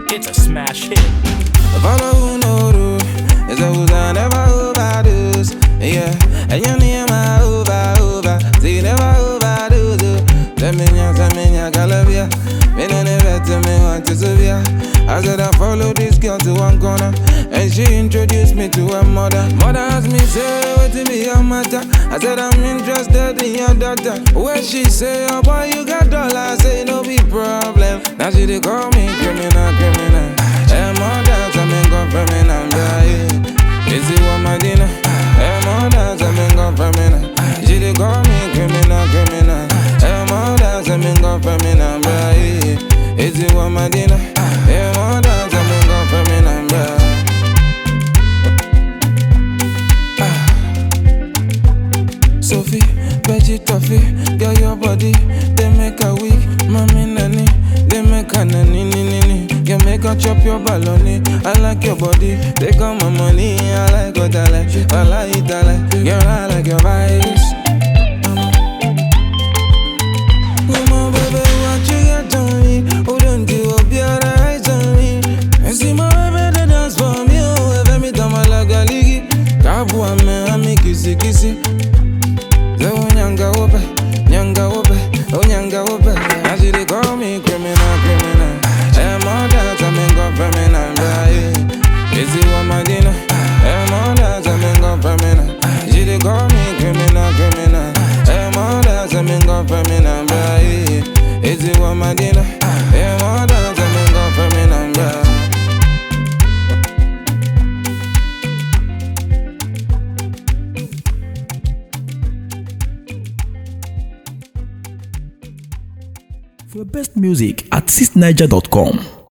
It's a smash hit. Follow who know do. It's a who's I never overdose. Yeah, and you need my over. See, never overdo. Tell me, Calabia. Me no never tell me want to Sylvia. I said I follow this girl to one corner, and she introduced me to her mother. Mother asked me, say, what to be your matter? I said I'm interested in your daughter. When she say, oh boy, you got dollars, I say no be problem. Now she dey call me criminal. Hey mother, tell me go feminine, yeah. Is it what my dinner? Hey mother, tell me go feminine. She dey call me criminal. Hey mother, tell me go feminine, yeah. Is it what my dinner? Hey mother, tell me go feminine, yeah. Sophie, Betty Toffee, girl your body, they make her weak. Mommy nanny, they make her nanny. You make her chop your baloney. I like your body, take all my money. I like what I like, I like it, I like. Girl, I like your vibes. Come on, baby, what you got on me? Oh, don't you up your eyes on me? And see my baby, they dance for me. Oh, if me tell my like a ligi. Kabu, I'm a kissy. Nyanga ope, oh nyanga ope. Now she dey call me criminal. Hey mother, tell me go feminine, yeah. Is it what my dinner? Hey mother, tell me go feminine. She dey call me criminal. Hey mother, tell me go feminine, yeah. Is it what my dinner? Hey mother, tell me go feminine, yeah. For the best music at 6niger.com.